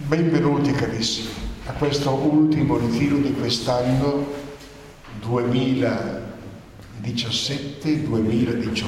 Benvenuti carissimi a questo ultimo ritiro di quest'anno 2017-2018.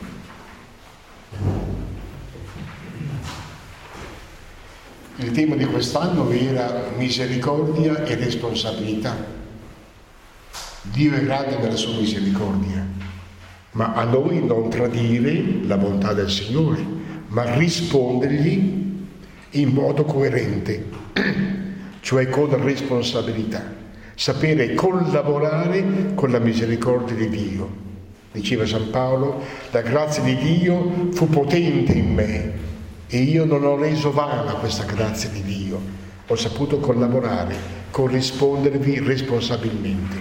Il tema di quest'anno era misericordia e responsabilità. Dio è grande nella sua misericordia, ma a noi non tradire la bontà del Signore, ma rispondergli in modo coerente, cioè con responsabilità, sapere collaborare con la misericordia di Dio. Diceva San Paolo: la grazia di Dio fu potente in me e io non ho reso vana questa grazia di Dio, ho saputo collaborare, corrispondervi responsabilmente.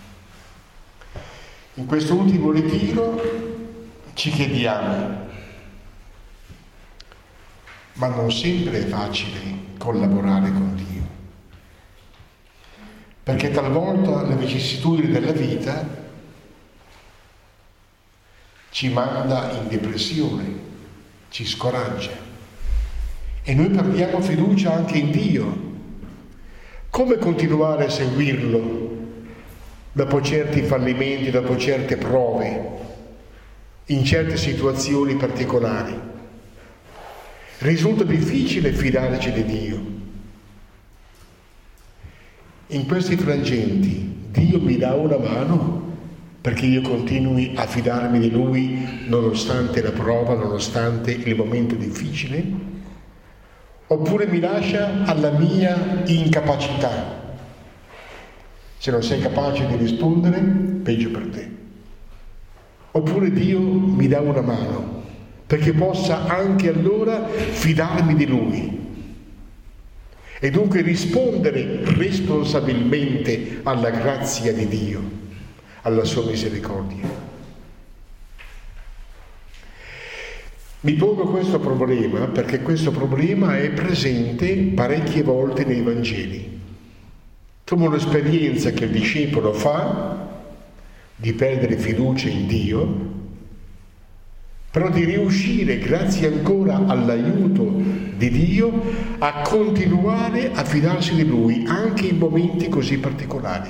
In questo ultimo ritiro ci chiediamo: ma non sempre è facile collaborare con Dio, perché talvolta le vicissitudini della vita ci manda in depressione, ci scoraggia e noi perdiamo fiducia anche in Dio. Come continuare a seguirlo dopo certi fallimenti, dopo certe prove, in certe situazioni particolari? Risulta difficile fidarci di Dio. In questi frangenti Dio mi dà una mano perché io continui a fidarmi di Lui nonostante la prova, nonostante il momento difficile? Oppure mi lascia alla mia incapacità? Se non sei capace di rispondere, peggio per te. Oppure Dio mi dà una mano perché possa anche allora fidarmi di Lui e dunque rispondere responsabilmente alla grazia di Dio, alla sua misericordia. Mi pongo questo problema perché questo problema è presente parecchie volte nei Vangeli, come un'esperienza che il discepolo fa di perdere fiducia in Dio, però di riuscire, grazie ancora all'aiuto di Dio, a continuare a fidarsi di Lui anche in momenti così particolari.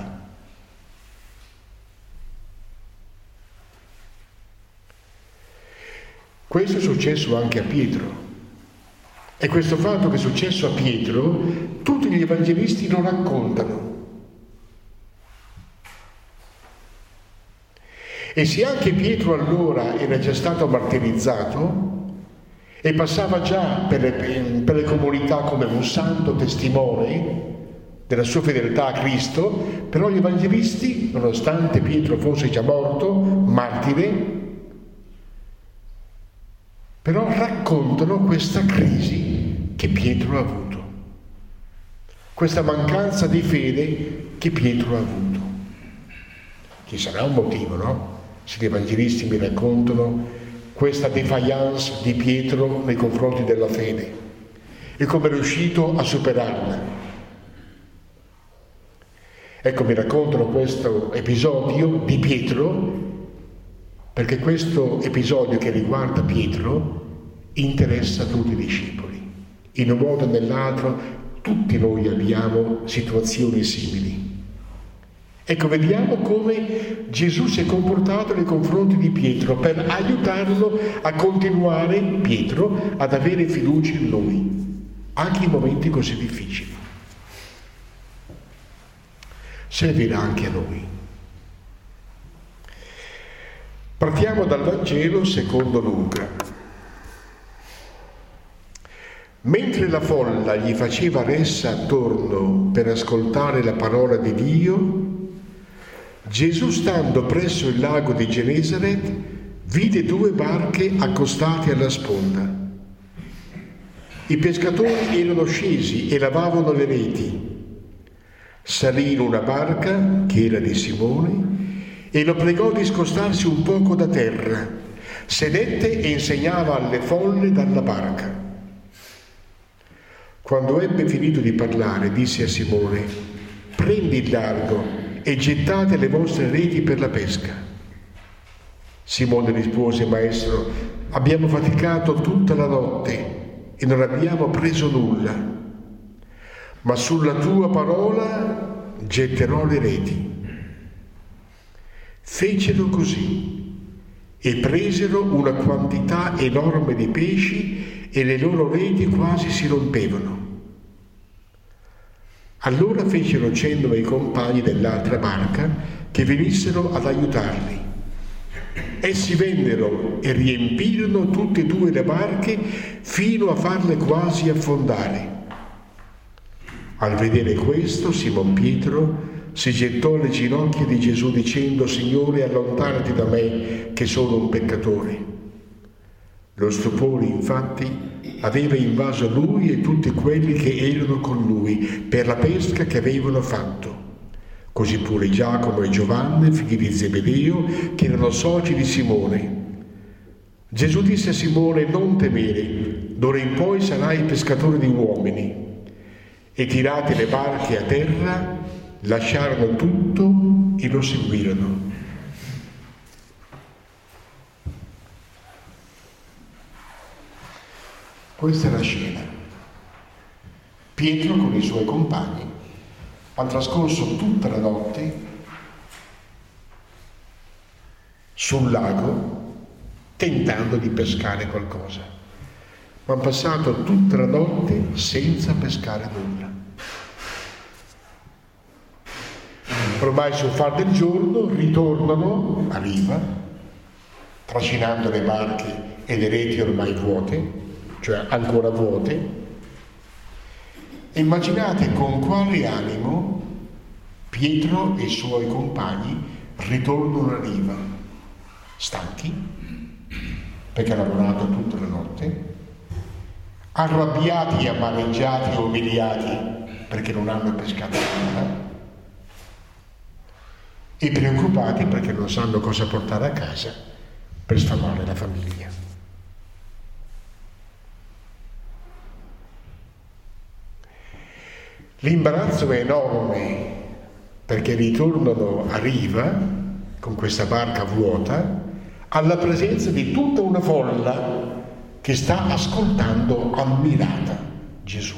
Questo è successo anche a Pietro, e questo fatto che è successo a Pietro tutti gli evangelisti lo raccontano. E se anche Pietro allora era già stato martirizzato e passava già per le comunità come un santo testimone della sua fedeltà a Cristo, però gli evangelisti, nonostante Pietro fosse già morto, martire, però raccontano questa crisi che Pietro ha avuto, questa mancanza di fede che Pietro ha avuto. Ci sarà un motivo, no? Se gli evangelisti mi raccontano questa défaillance di Pietro nei confronti della fede e come è riuscito a superarla. Ecco, mi raccontano questo episodio di Pietro perché questo episodio che riguarda Pietro interessa tutti i discepoli. In un modo o nell'altro tutti noi abbiamo situazioni simili. Ecco, vediamo come Gesù si è comportato nei confronti di Pietro per aiutarlo a continuare, Pietro, ad avere fiducia in Lui, anche in momenti così difficili. Servirà anche a noi. Partiamo dal Vangelo secondo Luca. Mentre la folla gli faceva ressa attorno per ascoltare la parola di Dio, Gesù, stando presso il lago di Genesaret, vide 2 barche accostate alla sponda. I pescatori erano scesi e lavavano le reti. Salì in una barca, che era di Simone, e lo pregò di scostarsi un poco da terra. Sedette e insegnava alle folle dalla barca. Quando ebbe finito di parlare, disse a Simone: prendi il largo e gettate le vostre reti per la pesca. Simone rispose: Maestro, abbiamo faticato tutta la notte e non abbiamo preso nulla. ma sulla tua parola getterò le reti. Fecero così e presero una quantità enorme di pesci e le loro reti quasi si rompevano. Allora fecero cenno ai compagni dell'altra barca che venissero ad aiutarli. Essi vennero e riempirono tutte e due le barche fino a farle quasi affondare. Al vedere questo, Simon Pietro si gettò alle ginocchia di Gesù dicendo: Signore, allontanati da me che sono un peccatore. Lo stupore, infatti, aveva invaso lui e tutti quelli che erano con lui per la pesca che avevano fatto. Così pure Giacomo e Giovanni, figli di Zebedeo, che erano soci di Simone. Gesù disse a Simone: non temere, d'ora in poi sarai pescatore di uomini. E tirate le barche a terra, lasciarono tutto e lo seguirono. Questa è la scena. Pietro con i suoi compagni hanno trascorso tutta la notte sul lago tentando di pescare qualcosa, ma hanno passato tutta la notte senza pescare nulla. Ormai sul far del giorno ritornano a riva, trascinando le barche e le reti ormai vuote, cioè ancora vuote. Immaginate con quale animo Pietro e i suoi compagni ritornano a riva, stanchi, perché hanno lavorato tutta la notte, arrabbiati, amareggiati, umiliati perché non hanno pescato nulla, e preoccupati perché non sanno cosa portare a casa per sfamare la famiglia. L'imbarazzo è enorme perché ritornano a riva con questa barca vuota alla presenza di tutta una folla che sta ascoltando ammirata Gesù.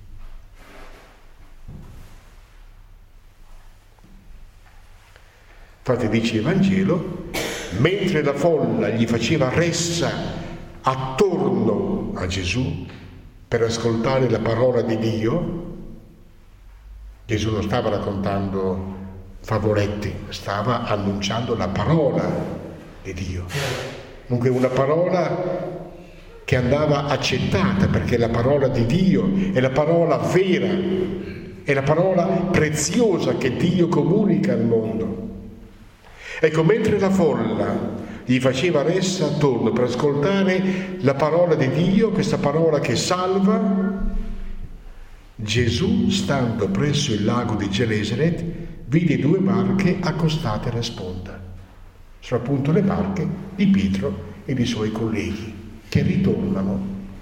Infatti dice il Vangelo, mentre la folla gli faceva ressa attorno a Gesù per ascoltare la parola di Dio, Gesù non stava raccontando favoletti, stava annunciando la parola di Dio. Dunque una parola che andava accettata, perché la parola di Dio è la parola vera, è la parola preziosa che Dio comunica al mondo. Ecco, mentre la folla gli faceva ressa attorno per ascoltare la parola di Dio, questa parola che salva, Gesù, stando presso il lago di Genesaret, vide due barche accostate alla sponda. Sono appunto le barche di Pietro e dei suoi colleghi che ritornano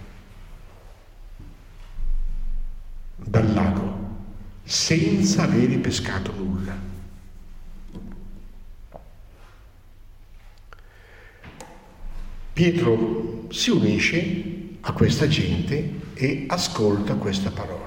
dal lago senza avere pescato nulla. Pietro si unisce a questa gente e ascolta questa parola.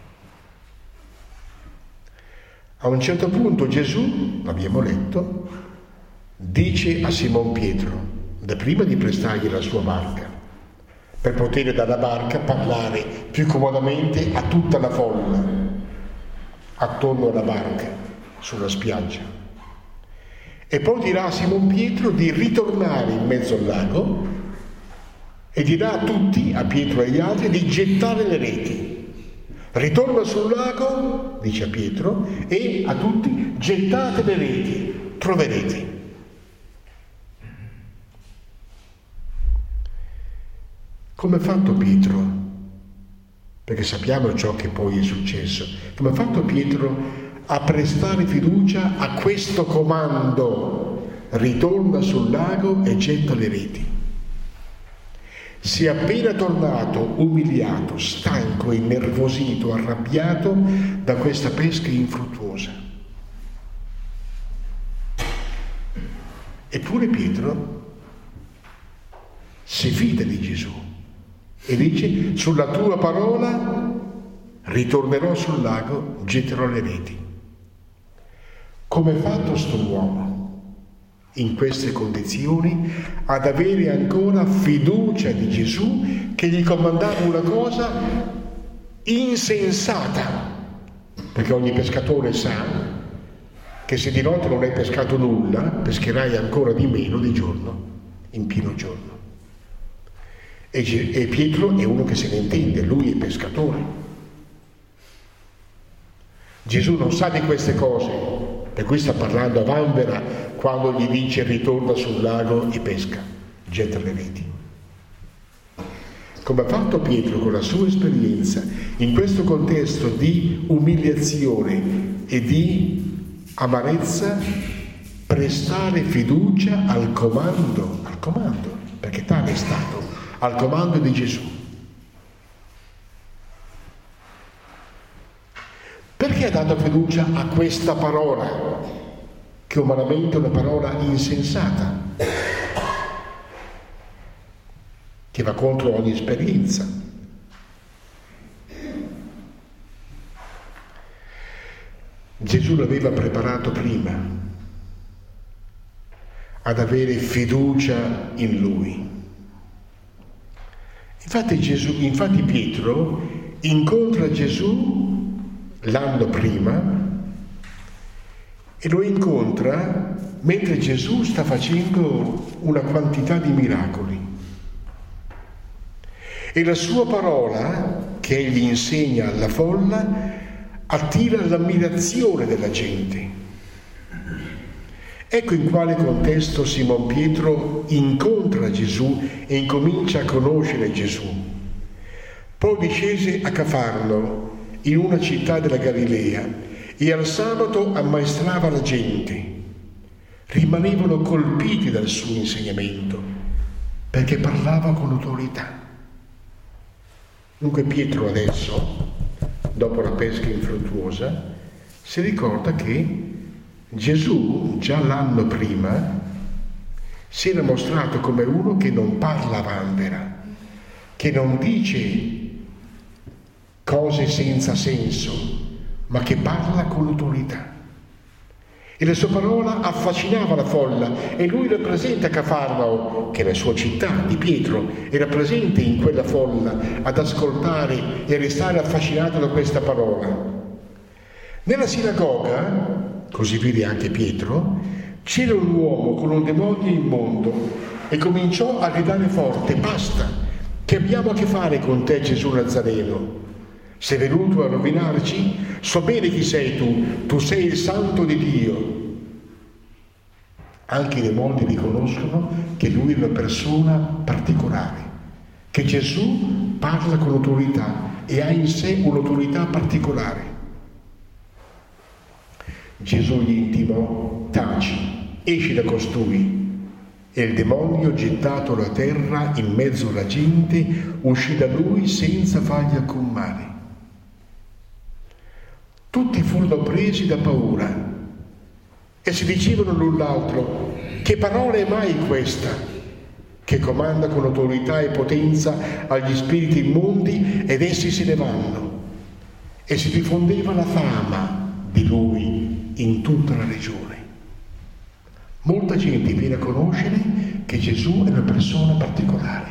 A un certo punto Gesù, l'abbiamo letto, dice a Simon Pietro, da prima di prestargli la sua barca, per poter dalla barca parlare più comodamente a tutta la folla attorno alla barca sulla spiaggia. E poi dirà a Simon Pietro di ritornare in mezzo al lago e dirà a tutti, a Pietro e agli altri, di gettare le reti. Ritorna sul lago, dice a Pietro, e a tutti: gettate le reti, troverete. Come ha fatto Pietro? Perché sappiamo ciò che poi è successo. Come ha fatto Pietro a prestare fiducia a questo comando: ritorna sul lago e getta le reti? Si è appena tornato umiliato, stanco, innervosito, arrabbiato da questa pesca infruttuosa. Eppure Pietro si fida di Gesù e dice: sulla tua parola ritornerò sul lago, getterò le reti. Come è fatto sto uomo in queste condizioni ad avere ancora fiducia di Gesù che gli comandava una cosa insensata? Perché ogni pescatore sa che se di notte non hai pescato nulla, pescherai ancora di meno di giorno, in pieno giorno. E Pietro è uno che se ne intende, lui è pescatore. Gesù non sa di queste cose, per cui sta parlando a vanvera quando gli dice ritorna sul lago e pesca, getta le reti. Come ha fatto Pietro con la sua esperienza, in questo contesto di umiliazione e di amarezza, prestare fiducia al comando, perché tale è stato, al comando di Gesù. Perché ha dato fiducia a questa parola, che umanamente è una parola insensata, che va contro ogni esperienza? Gesù l'aveva preparato prima ad avere fiducia in lui. Infatti Pietro incontra Gesù l'anno prima e lo incontra mentre Gesù sta facendo una quantità di miracoli. E la sua parola, che egli insegna alla folla, attira l'ammirazione della gente. Ecco in quale contesto Simon Pietro incontra Gesù e incomincia a conoscere Gesù. Poi discese a Cafarno, in una città della Galilea, e al sabato ammaestrava la gente. Rimanevano colpiti dal suo insegnamento, perché parlava con autorità. Dunque Pietro adesso, dopo la pesca infruttuosa, si ricorda che Gesù già l'anno prima si era mostrato come uno che non parla a vanvera, che non dice cose senza senso, ma che parla con autorità. E la sua parola affascinava la folla, e lui era presente a Cafarnao, che è la sua città, di Pietro, era presente in quella folla ad ascoltare e restare affascinato da questa parola. Nella sinagoga, così vide anche Pietro, c'era un uomo con un demonio immondo e cominciò a gridare forte: basta, che abbiamo a che fare con te, Gesù Nazareno? Sei venuto a rovinarci? So bene chi sei tu sei il santo di Dio. Anche i demoni riconoscono che lui è una persona particolare, che Gesù parla con autorità e ha in sé un'autorità particolare. Gesù gli intimò: taci, esci da costui. E il demonio, gettato a terra in mezzo alla gente, uscì da lui senza fargli alcun male. Tutti furono presi da paura e si dicevano l'un l'altro: che parola è mai questa, che comanda con autorità e potenza agli spiriti immondi ed essi se ne vanno? E si diffondeva la fama di lui in tutta la regione. Molta gente viene a conoscere che Gesù è una persona particolare,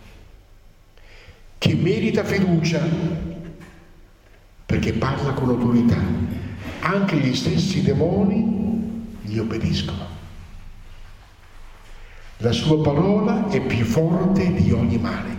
che merita fiducia, perché parla con autorità. Anche gli stessi demoni gli obbediscono. La sua parola è più forte di ogni male.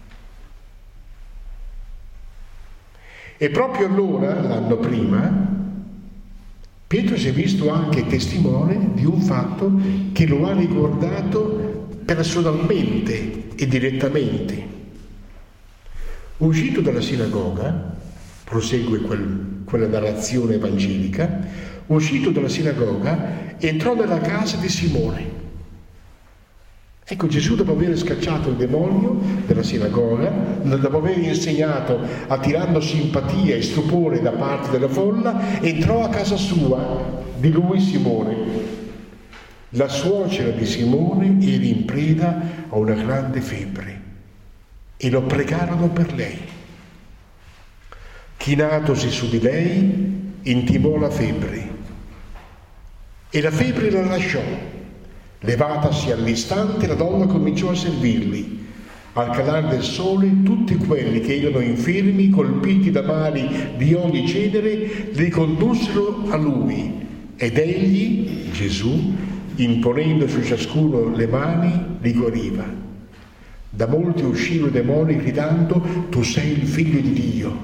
E proprio allora, l'anno prima, Pietro si è visto anche testimone di un fatto che lo ha riguardato personalmente e direttamente. Uscito dalla sinagoga, prosegue quella narrazione evangelica, uscito dalla sinagoga, entrò nella casa di Simone. Ecco, Gesù, dopo aver scacciato il demonio della sinagoga, dopo aver insegnato attirando simpatia e stupore da parte della folla, entrò a casa sua, di lui Simone. La suocera di Simone era in preda a una grande febbre e lo pregarono per lei. Chinatosi su di lei, intimò la febbre. E la febbre la lasciò. Levatasi all'istante, la donna cominciò a servirli. Al calare del sole, tutti quelli che erano infermi, colpiti da mali di ogni genere, li condussero a lui. Ed egli, Gesù, imponendo su ciascuno le mani, li guariva. Da molti uscirono i demoni gridando: tu sei il figlio di Dio.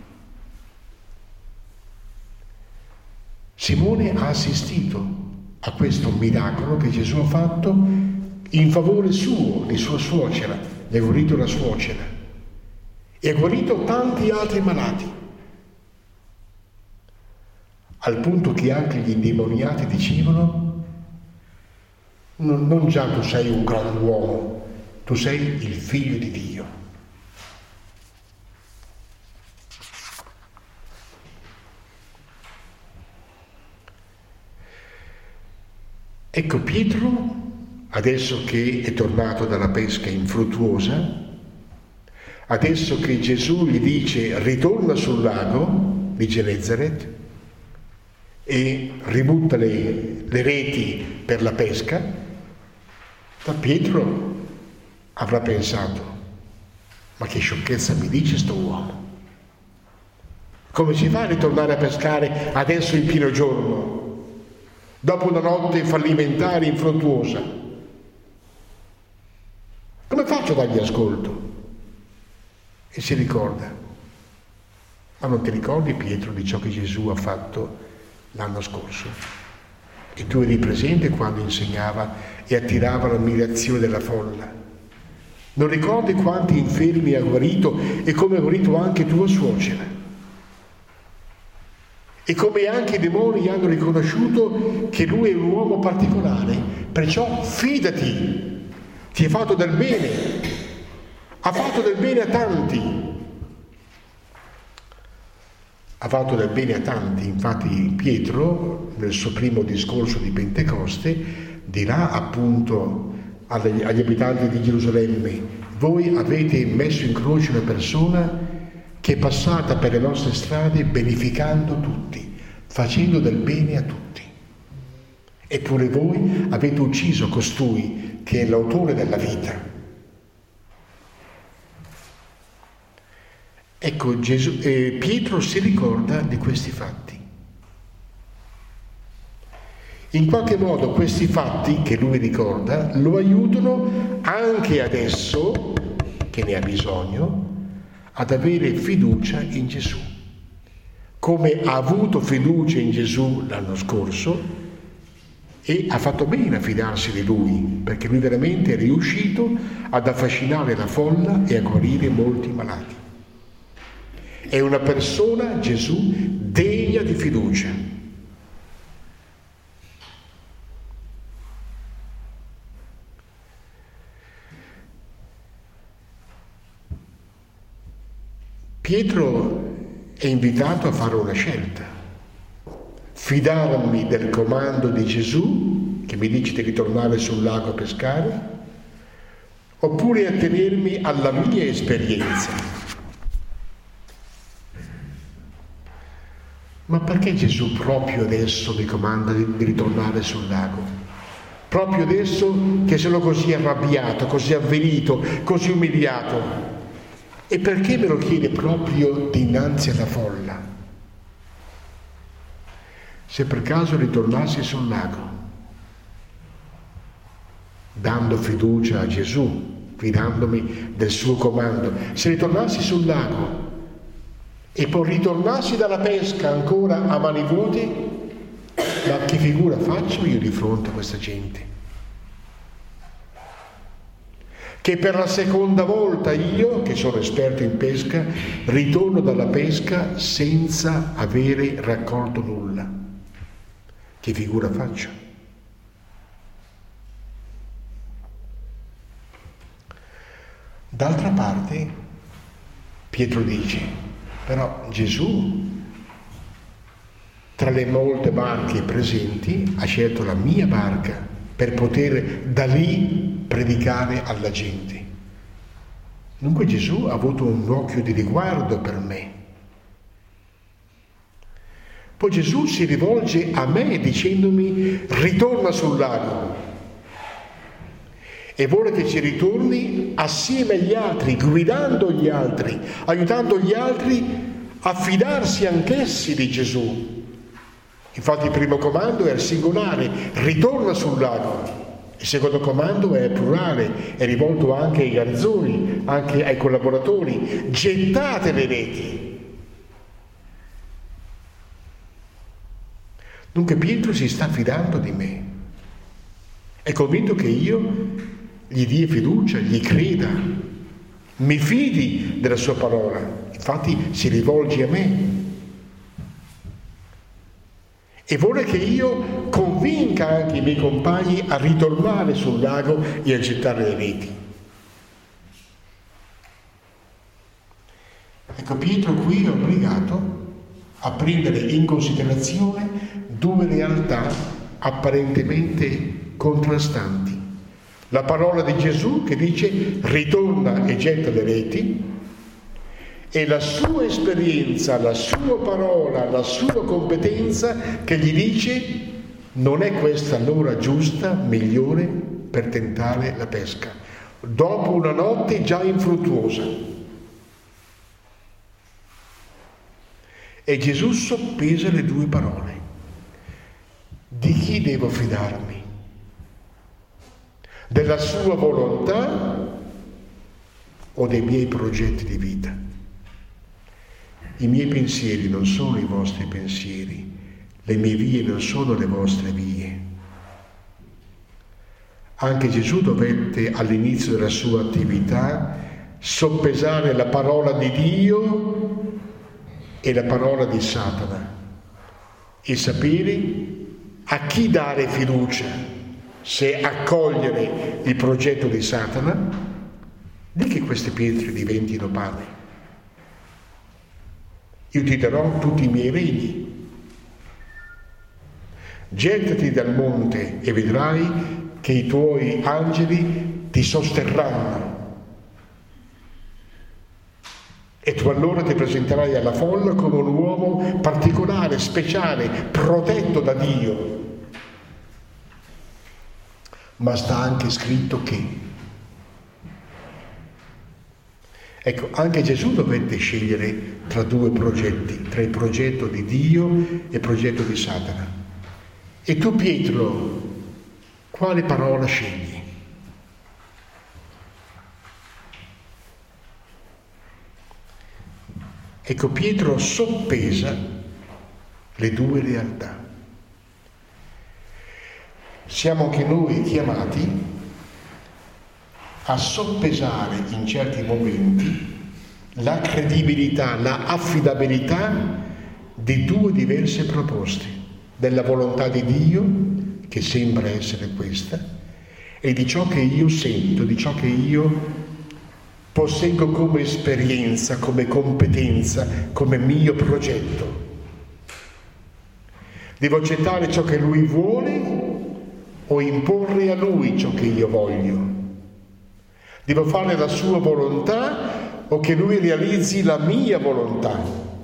Simone ha assistito a questo miracolo che Gesù ha fatto in favore suo, di sua suocera, gli ha guarito la suocera e ha guarito tanti altri malati, al punto che anche gli indemoniati dicevano: non già tu sei un grand'uomo, tu sei il figlio di Dio. Ecco Pietro, adesso che è tornato dalla pesca infruttuosa, adesso che Gesù gli dice ritorna sul lago di Genesaret e ributta le reti per la pesca, Pietro avrà pensato: ma che sciocchezza mi dice sto uomo? Come si fa a ritornare a pescare adesso in pieno giorno, dopo una notte fallimentare infruttuosa? Come faccio a dargli ascolto? E si ricorda. Ma non ti ricordi, Pietro, di ciò che Gesù ha fatto l'anno scorso? E tu eri presente quando insegnava e attirava l'ammirazione della folla. Non ricordi quanti infermi ha guarito e come ha guarito anche tua suocera? E come anche i demoni hanno riconosciuto che lui è un uomo particolare, perciò fidati, ti ha fatto del bene, ha fatto del bene a tanti. Ha fatto del bene a tanti, infatti Pietro nel suo primo discorso di Pentecoste dirà appunto agli abitanti di Gerusalemme: voi avete messo in croce una persona che è passata per le nostre strade beneficando tutti, facendo del bene a tutti. Eppure voi avete ucciso costui che è l'autore della vita. Ecco, Pietro si ricorda di questi fatti. In qualche modo questi fatti che lui ricorda lo aiutano anche adesso, che ne ha bisogno, ad avere fiducia in Gesù. Come ha avuto fiducia in Gesù l'anno scorso e ha fatto bene a fidarsi di lui, perché lui veramente è riuscito ad affascinare la folla e a guarire molti malati. È una persona, Gesù, degna di fiducia. Pietro è invitato a fare una scelta: fidarmi del comando di Gesù che mi dice di ritornare sul lago a pescare, oppure attenermi alla mia esperienza. Ma perché Gesù proprio adesso mi comanda di ritornare sul lago? Proprio adesso che sono così arrabbiato, così avvilito, così umiliato? E perché me lo chiede proprio dinanzi alla folla? Se per caso ritornassi sul lago, dando fiducia a Gesù, fidandomi del suo comando, se ritornassi sul lago e poi ritornassi dalla pesca ancora a mani vuote, ma che figura faccio io di fronte a questa gente? Che per la seconda volta io, che sono esperto in pesca, ritorno dalla pesca senza avere raccolto nulla. Che figura faccio? D'altra parte, Pietro dice: però Gesù, tra le molte barche presenti, ha scelto la mia barca per poter da lì predicare alla gente. Dunque Gesù ha avuto un occhio di riguardo per me. Poi Gesù si rivolge a me dicendomi: ritorna sul lago. E vuole che ci ritorni assieme agli altri, guidando gli altri, aiutando gli altri a fidarsi anch'essi di Gesù. Infatti il primo comando è al singolare: ritorna sul lago. Il secondo comando è plurale, è rivolto anche ai garzoni, anche ai collaboratori: gettate le reti. Dunque Pietro si sta fidando di me, è convinto che io gli dia fiducia, gli creda, mi fidi della sua parola. Infatti si rivolge a me e vuole che io convinca anche i miei compagni a ritornare sul lago e a gettare le reti. Ecco, Pietro qui è obbligato a prendere in considerazione due realtà apparentemente contrastanti. La parola di Gesù che dice ritorna e getta le reti, e la sua esperienza, la sua parola, la sua competenza che gli dice: non è questa l'ora giusta, migliore per tentare la pesca, dopo una notte già infruttuosa. E Gesù soppesa le due parole. Di chi devo fidarmi? Della sua volontà o dei miei progetti di vita? I miei pensieri non sono i vostri pensieri, le mie vie non sono le vostre vie. Anche Gesù dovette all'inizio della sua attività soppesare la parola di Dio e la parola di Satana e sapere a chi dare fiducia, se accogliere il progetto di Satana, di che queste pietre diventino pane. Io ti darò tutti i miei regni. Gettati dal monte e vedrai che i tuoi angeli ti sosterranno. E tu allora ti presenterai alla folla come un uomo particolare, speciale, protetto da Dio. Ma sta anche scritto che. Ecco, anche Gesù dovette scegliere tra due progetti, tra il progetto di Dio e il progetto di Satana. E tu, Pietro, quale parola scegli? Ecco, Pietro soppesa le due realtà. Siamo anche noi chiamati a soppesare in certi momenti la credibilità, la affidabilità di due diverse proposte, della volontà di Dio, che sembra essere questa, e di ciò che io sento, di ciò che io posseggo come esperienza, come competenza, come mio progetto. Devo accettare ciò che Lui vuole o imporre a Lui ciò che io voglio? Devo fare la sua volontà o che Lui realizzi la mia volontà?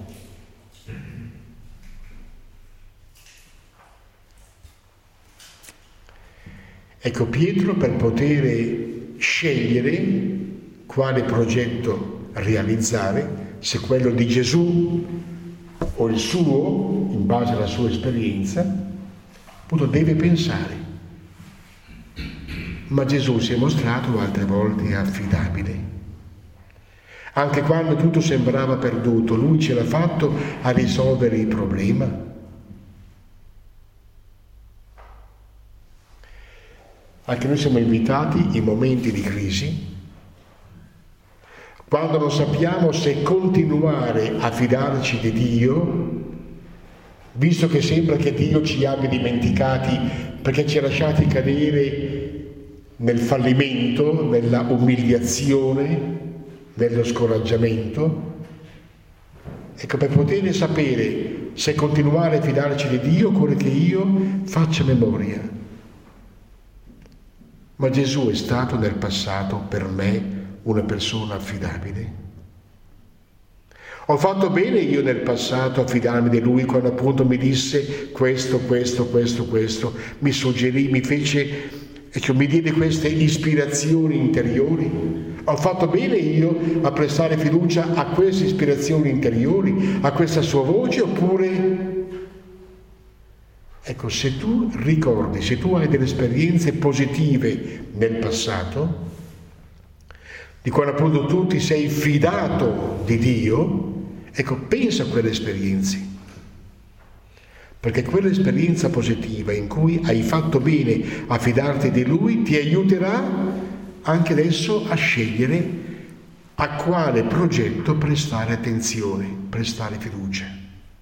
Ecco, Pietro, per poter scegliere quale progetto realizzare, se quello di Gesù o il suo, in base alla sua esperienza, appunto deve pensare. Ma Gesù si è mostrato altre volte affidabile. Anche quando tutto sembrava perduto, Lui ce l'ha fatto a risolvere il problema. Anche noi siamo invitati in momenti di crisi, quando non sappiamo se continuare a fidarci di Dio, visto che sembra che Dio ci abbia dimenticati perché ci ha lasciati cadere nel fallimento, nella umiliazione, nello scoraggiamento. Ecco, per poter sapere se continuare a fidarci di Dio occorre che io faccia memoria. Ma Gesù è stato nel passato per me una persona affidabile? Ho fatto bene io nel passato a fidarmi di lui quando appunto mi disse questo, mi suggerì, mi fece, cioè, mi diede queste ispirazioni interiori. Ho fatto bene io a prestare fiducia a queste ispirazioni interiori, a questa sua voce, oppure... Ecco, se tu ricordi, se tu hai delle esperienze positive nel passato, di quando appunto tu ti sei fidato di Dio, ecco, pensa a quelle esperienze, perché quell'esperienza positiva in cui hai fatto bene a fidarti di Lui ti aiuterà anche adesso a scegliere a quale progetto prestare attenzione, prestare fiducia.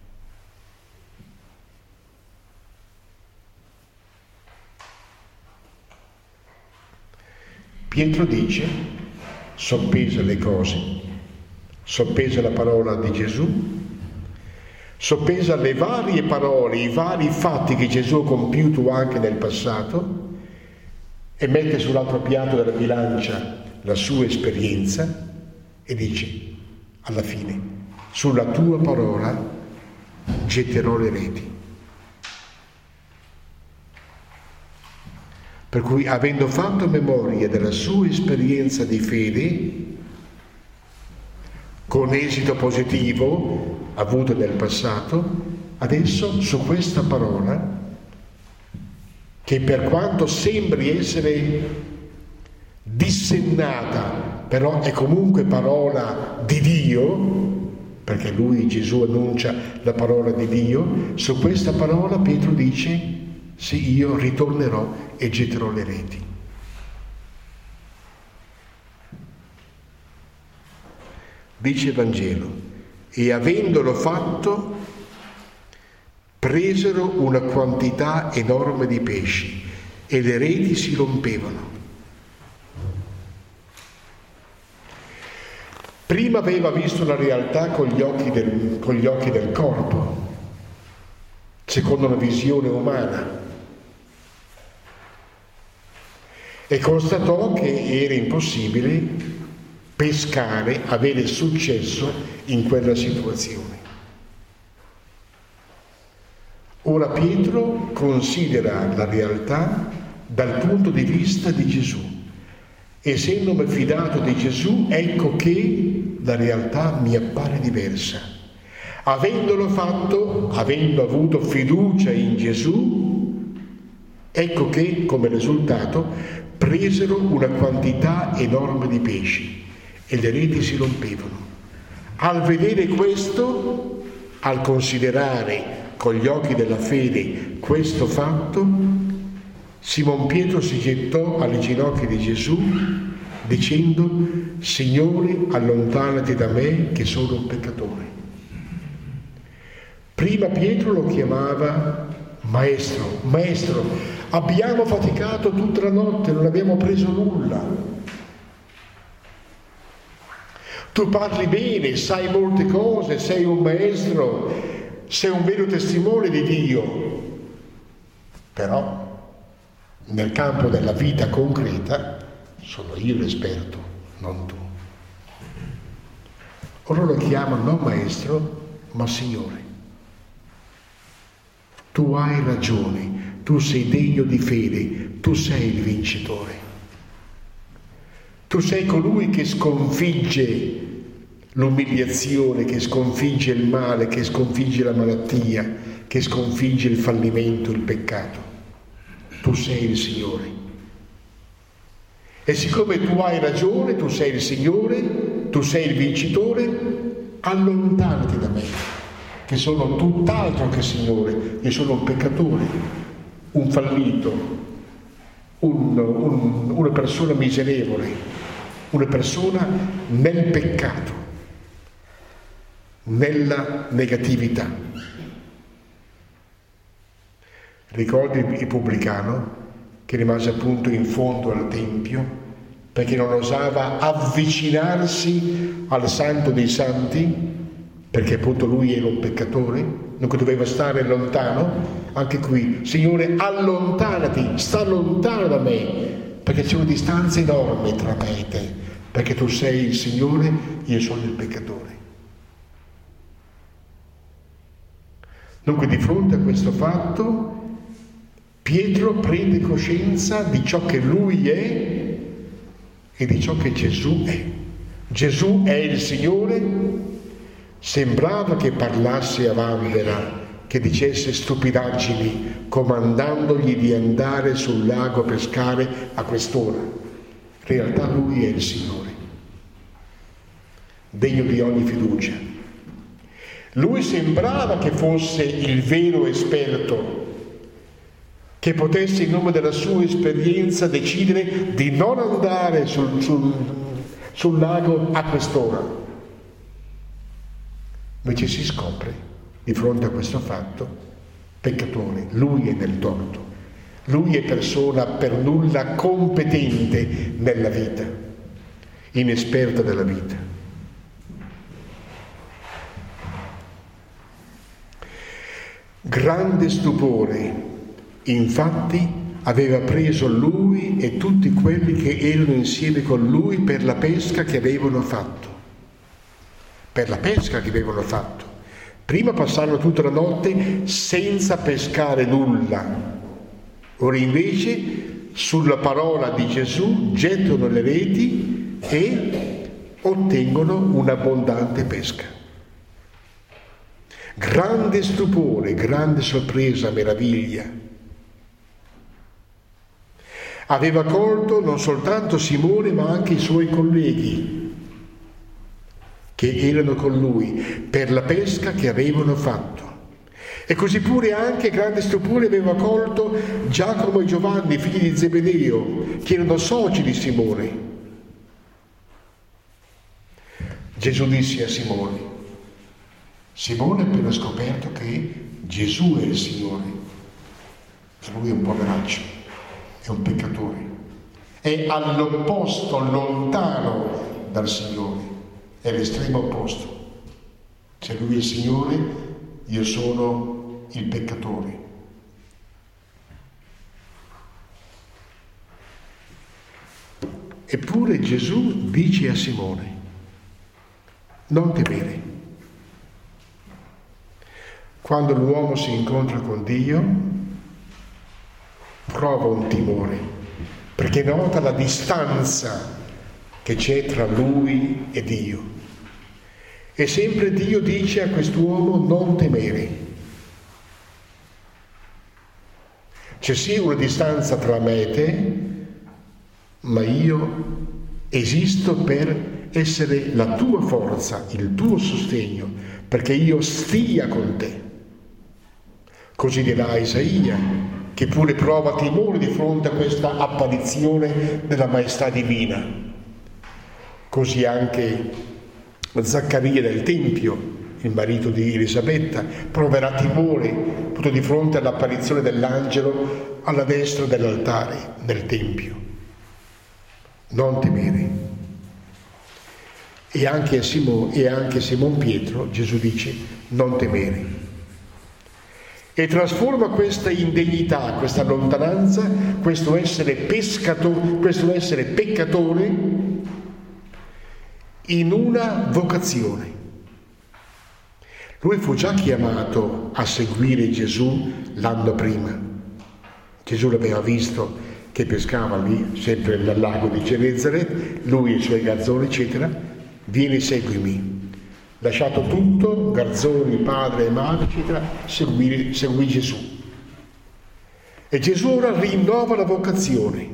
Pietro dice, soppesa le cose, soppesa la parola di Gesù, soppesa le varie parole, i vari fatti che Gesù ha compiuto anche nel passato, e mette sull'altro piatto della bilancia la sua esperienza e dice, alla fine, sulla tua parola getterò le reti. Per cui, avendo fatto memoria della sua esperienza di fede, con esito positivo avuto nel passato, adesso su questa parola, che per quanto sembri essere dissennata, però è comunque parola di Dio, perché lui, Gesù, annuncia la parola di Dio, su questa parola Pietro dice, sì, io ritornerò e getterò le reti. Dice il Vangelo, e avendolo fatto presero una quantità enorme di pesci e le reti si rompevano. Prima aveva visto la realtà con gli occhi del corpo, secondo una visione umana, e constatò che era impossibile pescare, avere successo in quella situazione. Ora Pietro considera la realtà dal punto di vista di Gesù. Essendomi fidato di Gesù, ecco che la realtà mi appare diversa. Avendolo fatto, avendo avuto fiducia in Gesù, ecco che, come risultato, presero una quantità enorme di pesci e le reti si rompevano. Al vedere questo, al considerare con gli occhi della fede questo fatto, Simon Pietro si gettò alle ginocchia di Gesù dicendo: Signore, allontanati da me che sono un peccatore. Prima Pietro lo chiamava maestro, maestro, abbiamo faticato tutta la notte, non abbiamo preso nulla. Tu parli bene, sai molte cose, sei un maestro, sei un vero testimone di Dio, però nel campo della vita concreta sono io l'esperto, non tu. Ora lo chiamano non maestro, ma Signore. Tu hai ragione, tu sei degno di fede, tu sei il vincitore. Tu sei colui che sconfigge l'umiliazione, che sconfigge il male, che sconfigge la malattia, che sconfigge il fallimento, il peccato. Tu sei il Signore. E siccome tu hai ragione, tu sei il Signore, tu sei il vincitore, allontanati da me, che sono tutt'altro che Signore. Io sono un peccatore, un fallito, una persona miserevole, una persona nel peccato, nella negatività. Ricordi il pubblicano che rimase appunto in fondo al Tempio perché non osava avvicinarsi al Santo dei Santi, perché appunto lui era un peccatore, non doveva stare lontano. Anche qui, Signore, allontanati, sta lontano da me, perché c'è una distanza enorme tra me e te, perché tu sei il Signore, io sono il peccatore. Dunque, di fronte a questo fatto, Pietro prende coscienza di ciò che lui è e di ciò che Gesù è. Gesù è il Signore. Sembrava che parlasse a vanvera, che dicesse stupidaggini, comandandogli di andare sul lago a pescare a quest'ora. In realtà lui è il Signore, degno di ogni fiducia. Lui sembrava che fosse il vero esperto, che potesse in nome della sua esperienza decidere di non andare sul lago a quest'ora. Invece si scopre, di fronte a questo fatto, peccatore. Lui è nel torto. Lui è persona per nulla competente nella vita, inesperta della vita. Grande stupore, infatti, aveva preso lui e tutti quelli che erano insieme con lui per la pesca che avevano fatto. Per la pesca che avevano fatto. Prima passarono tutta la notte senza pescare nulla. Ora invece, sulla parola di Gesù, gettano le reti e ottengono un'abbondante pesca. Grande stupore, grande sorpresa, meraviglia. Aveva colto non soltanto Simone ma anche i suoi colleghi che erano con lui per la pesca che avevano fatto. E così pure anche grande stupore aveva colto Giacomo e Giovanni, figli di Zebedeo, che erano soci di Simone. Gesù disse a Simone: Simone ha appena scoperto che Gesù è il Signore. Lui è un poveraccio, è un peccatore, è all'opposto, lontano dal Signore, è l'estremo opposto. Se lui è il Signore, io sono il peccatore. Eppure Gesù dice a Simone: non temere. Quando l'uomo si incontra con Dio, prova un timore, perché nota la distanza che c'è tra lui e Dio. E sempre Dio dice a quest'uomo: non temere. C'è sì una distanza tra me e te, ma io esisto per essere la tua forza, il tuo sostegno, perché io stia con te. Così dirà Isaia, che pure prova timore di fronte a questa apparizione della maestà divina. Così anche Zaccaria del Tempio, il marito di Elisabetta, proverà timore proprio di fronte all'apparizione dell'angelo alla destra dell'altare nel Tempio. Non temere. E anche a Simon Pietro Gesù dice: non temere. E trasforma questa indegnità, questa lontananza, questo essere peccatore in una vocazione. Lui fu già chiamato a seguire Gesù l'anno prima. Gesù l'aveva visto che pescava lì, sempre nel lago di Genesaret, lui e i suoi garzoni, eccetera. Vieni, seguimi. Lasciato tutto, garzoni, padre e madre, eccetera, seguì Gesù. E Gesù ora rinnova la vocazione,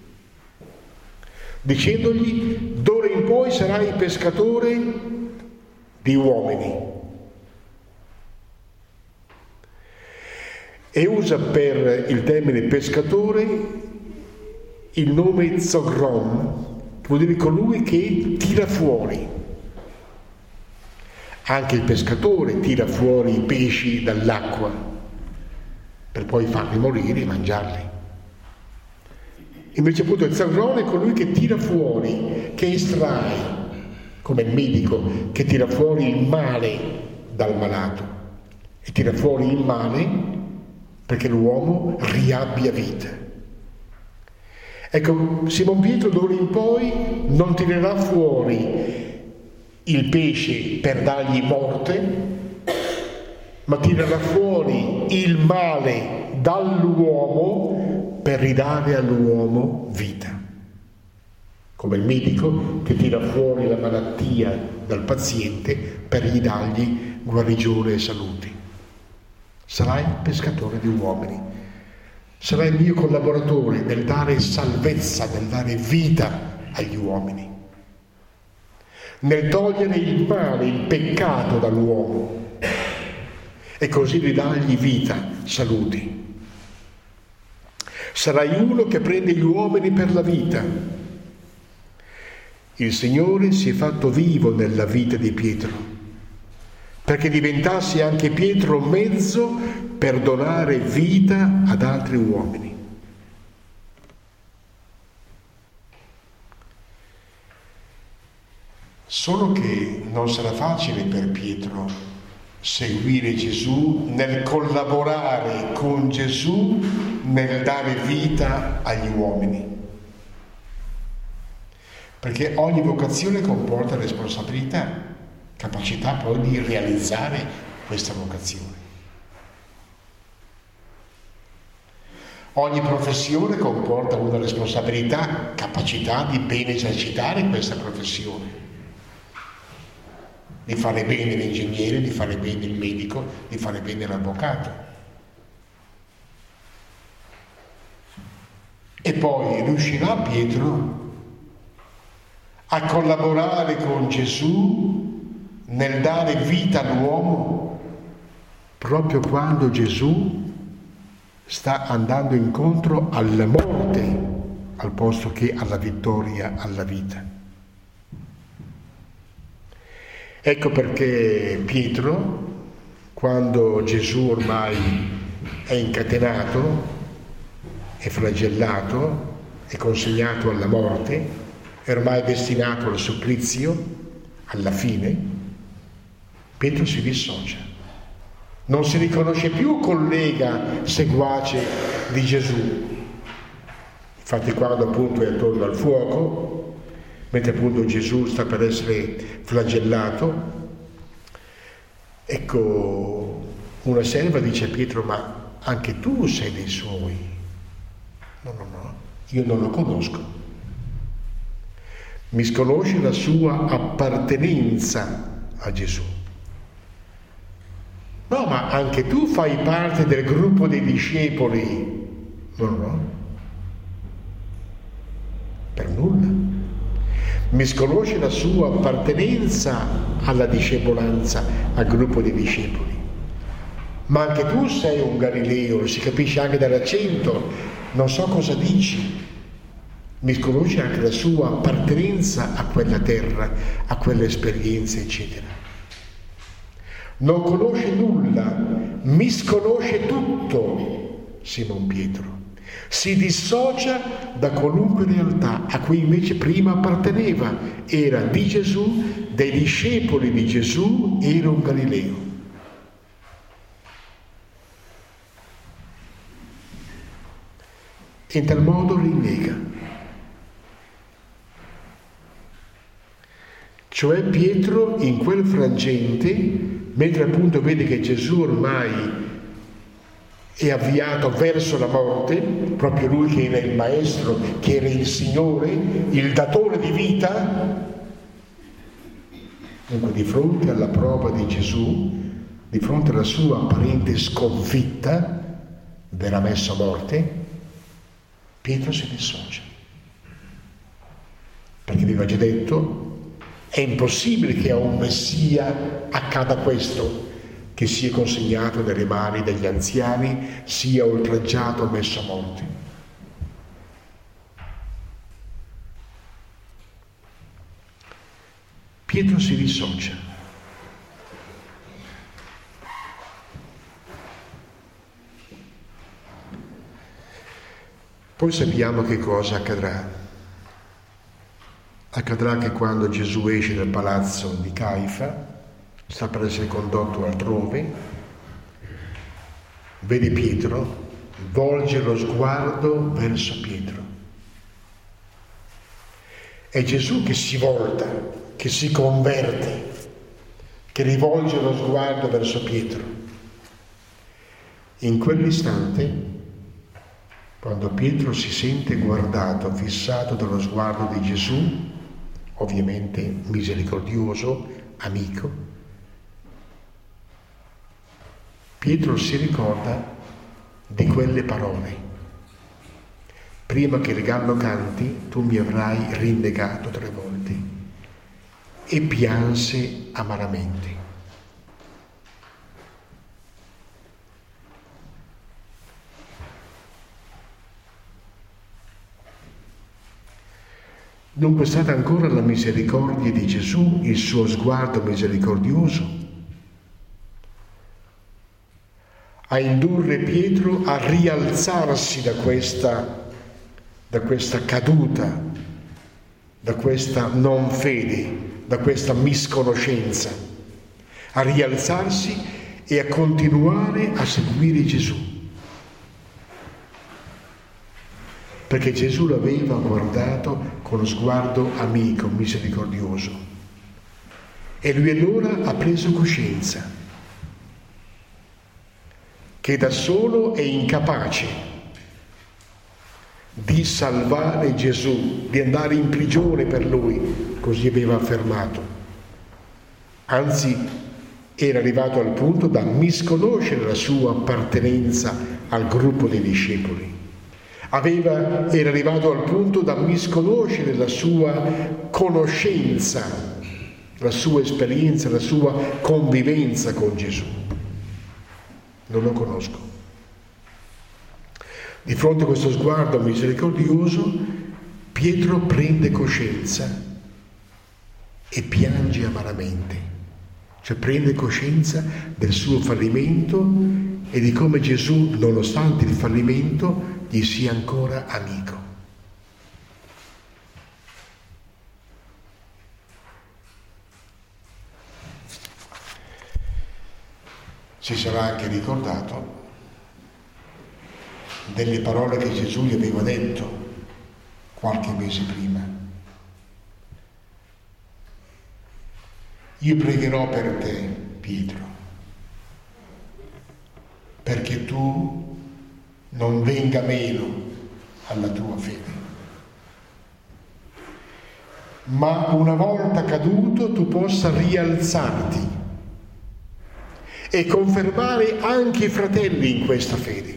dicendogli: d'ora in poi sarai pescatore di uomini. E usa per il termine pescatore il nome Zogron, che vuol dire colui che tira fuori. Anche il pescatore tira fuori i pesci dall'acqua per poi farli morire e mangiarli. Invece appunto il Zogron è colui che tira fuori, che estrae, come il medico che tira fuori il male dal malato, e tira fuori il male perché l'uomo riabbia vita. Ecco, Simon Pietro d'ora in poi non tirerà fuori il pesce per dargli morte, ma tirerà fuori il male dall'uomo per ridare all'uomo vita. Come il medico che tira fuori la malattia dal paziente per gli dargli guarigione e salute. Sarai pescatore di uomini, sarai il mio collaboratore nel dare salvezza, nel dare vita agli uomini, nel togliere il male, il peccato dall'uomo e così ridargli vita, salute. Sarai uno che prende gli uomini per la vita. Il Signore si è fatto vivo nella vita di Pietro, perché diventasse anche Pietro mezzo per donare vita ad altri uomini. Solo che non sarà facile per Pietro seguire Gesù, nel collaborare con Gesù, nel dare vita agli uomini. Perché ogni vocazione comporta responsabilità, capacità poi di realizzare questa vocazione. Ogni professione comporta una responsabilità, capacità di ben esercitare questa professione. Di fare bene l'ingegnere, di fare bene il medico, di fare bene l'avvocato. E poi riuscirà Pietro a collaborare con Gesù nel dare vita all'uomo proprio quando Gesù sta andando incontro alla morte al posto che alla vittoria, alla vita. Ecco perché Pietro, quando Gesù ormai è incatenato, è flagellato, è consegnato alla morte, è ormai destinato al supplizio, alla fine, Pietro si dissocia. Non si riconosce più collega, seguace di Gesù. Infatti quando appunto è attorno al fuoco, mentre appunto Gesù sta per essere flagellato, ecco, una serva dice a Pietro: ma anche tu sei dei suoi? No, io non lo conosco. Misconosce la sua appartenenza a Gesù. No, ma anche tu fai parte del gruppo dei discepoli? No, per nulla. Misconosce la sua appartenenza alla discepolanza, al gruppo dei discepoli. Ma anche tu sei un Galileo, lo si capisce anche dall'accento, non so cosa dici. Misconosce anche la sua appartenenza a quella terra, a quelle esperienze, eccetera. Non conosce nulla, misconosce tutto Simon Pietro. Si dissocia da qualunque realtà a cui invece prima apparteneva, era di Gesù, dei discepoli di Gesù, era un Galileo. E in tal modo rinnega. Cioè Pietro in quel frangente, mentre appunto vede che Gesù ormai è avviato verso la morte, proprio lui che era il maestro, che era il Signore, il datore di vita. Dunque di fronte alla prova di Gesù, di fronte alla sua apparente sconfitta, verrà messo a morte, Pietro si dissocia. Perché aveva già detto: è impossibile che a un Messia accada questo, che sia consegnato nelle mani degli anziani, sia oltraggiato, messo a morte. Pietro si dissocia. Poi sappiamo che cosa accadrà. Accadrà che quando Gesù esce dal palazzo di Caifa, sta per essere condotto altrove, vede Pietro, volge lo sguardo verso Pietro. È Gesù che si volta, che si converte, che rivolge lo sguardo verso Pietro. In quell'istante, quando Pietro si sente guardato, fissato dallo sguardo di Gesù, ovviamente misericordioso, amico, Pietro si ricorda di quelle parole: prima che il gallo canti tu mi avrai rinnegato 3 volte, e pianse amaramente. Dunque è stata ancora la misericordia di Gesù, il suo sguardo misericordioso, a indurre Pietro a rialzarsi da questa caduta, da questa non fede, da questa misconoscenza, a rialzarsi e a continuare a seguire Gesù. Perché Gesù l'aveva guardato con lo sguardo amico, misericordioso. E lui allora ha preso coscienza che da solo è incapace di salvare Gesù, di andare in prigione per lui, così aveva affermato. Anzi, era arrivato al punto da misconoscere la sua appartenenza al gruppo dei discepoli. Era arrivato al punto da misconoscere la sua conoscenza, la sua esperienza, la sua convivenza con Gesù. Non lo conosco. Di fronte a questo sguardo misericordioso, Pietro prende coscienza e piange amaramente, cioè prende coscienza del suo fallimento e di come Gesù, nonostante il fallimento, gli sia ancora amico. Si sarà anche ricordato delle parole che Gesù gli aveva detto qualche mese prima. Io pregherò per te, Pietro, perché tu non venga meno alla tua fede. Ma una volta caduto tu possa rialzarti e confermare anche i fratelli in questa fede.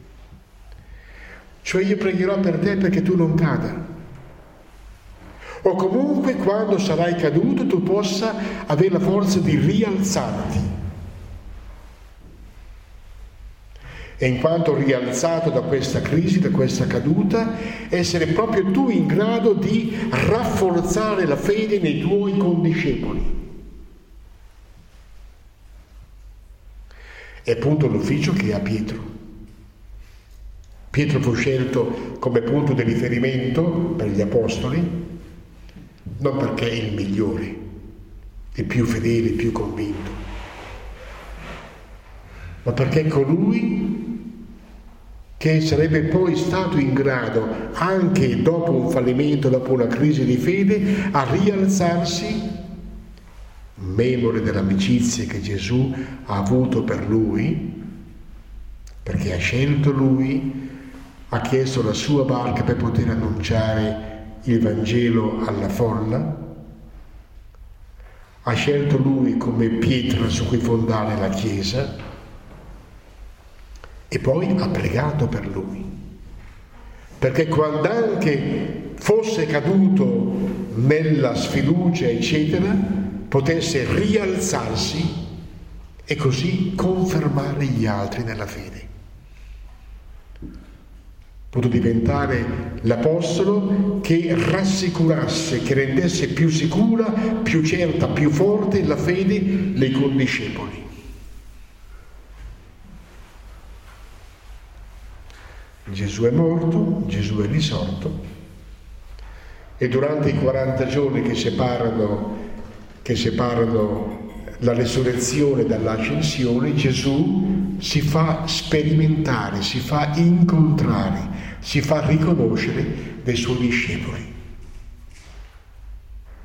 Cioè io pregherò per te perché tu non cada. O comunque quando sarai caduto tu possa avere la forza di rialzarti. E in quanto rialzato da questa crisi, da questa caduta, essere proprio tu in grado di rafforzare la fede nei tuoi condiscepoli. È appunto l'ufficio che ha Pietro. Pietro fu scelto come punto di riferimento per gli apostoli, non perché è il migliore, il più fedele, il più convinto, ma perché è colui che sarebbe poi stato in grado, anche dopo un fallimento, dopo una crisi di fede, a rialzarsi, memore dell'amicizia che Gesù ha avuto per lui, perché ha scelto lui, ha chiesto la sua barca per poter annunciare il Vangelo alla folla, ha scelto lui come pietra su cui fondare la Chiesa, e poi ha pregato per lui, perché quando anche fosse caduto nella sfiducia, eccetera, potesse rialzarsi e così confermare gli altri nella fede. Potuto diventare l'apostolo che rassicurasse, che rendesse più sicura, più certa, più forte la fede dei condiscepoli. Gesù è morto, Gesù è risorto, e durante i 40 giorni che separano la resurrezione dall'ascensione, Gesù si fa sperimentare, si fa incontrare, si fa riconoscere dai suoi discepoli.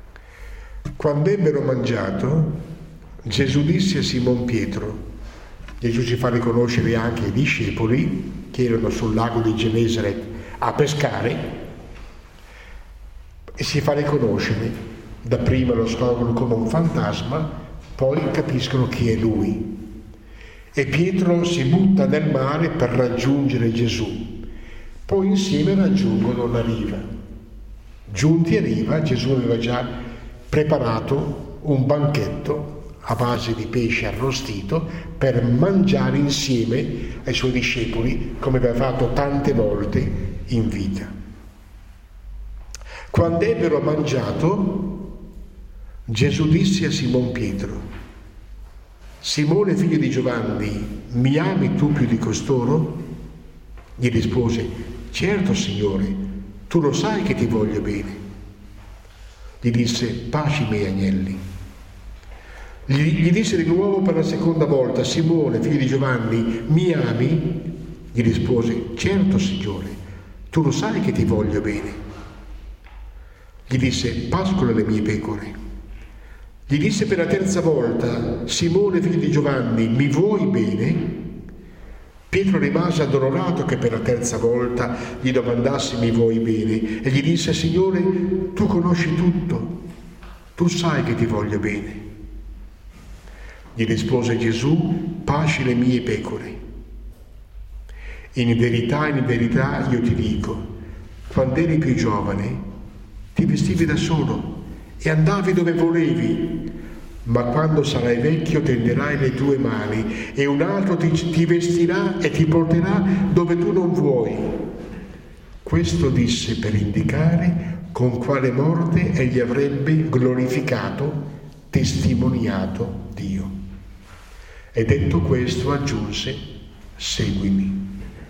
Quando ebbero mangiato, Gesù disse a Simon Pietro: Gesù si fa riconoscere anche ai discepoli che erano sul lago di Genesaret a pescare e si fa riconoscere. Dapprima lo scoprono come un fantasma, poi capiscono chi è lui. E Pietro si butta nel mare per raggiungere Gesù. Poi insieme raggiungono la riva. Giunti a riva, Gesù aveva già preparato un banchetto a base di pesce arrostito per mangiare insieme ai suoi discepoli, come aveva fatto tante volte in vita. Quando ebbero mangiato, Gesù disse a Simon Pietro: Simone, figlio di Giovanni, mi ami tu più di costoro? Gli rispose: certo, Signore, tu lo sai che ti voglio bene. Gli disse: pasci i miei agnelli. Gli disse di nuovo per la seconda volta: Simone, figlio di Giovanni, mi ami? Gli rispose: certo, Signore, tu lo sai che ti voglio bene. Gli disse: pascola le mie pecore. Gli disse per la terza volta: Simone, figlio di Giovanni, mi vuoi bene? Pietro rimase addolorato che per la terza volta gli domandassi: mi vuoi bene? E gli disse: Signore, tu conosci tutto, tu sai che ti voglio bene. Gli rispose Gesù: pasci le mie pecore. In verità io ti dico, quando eri più giovane ti vestivi da solo e andavi dove volevi, ma quando sarai vecchio tenderai le tue mani e un altro ti vestirà e ti porterà dove tu non vuoi. Questo disse per indicare con quale morte egli avrebbe glorificato, testimoniato Dio. E detto questo aggiunse: seguimi.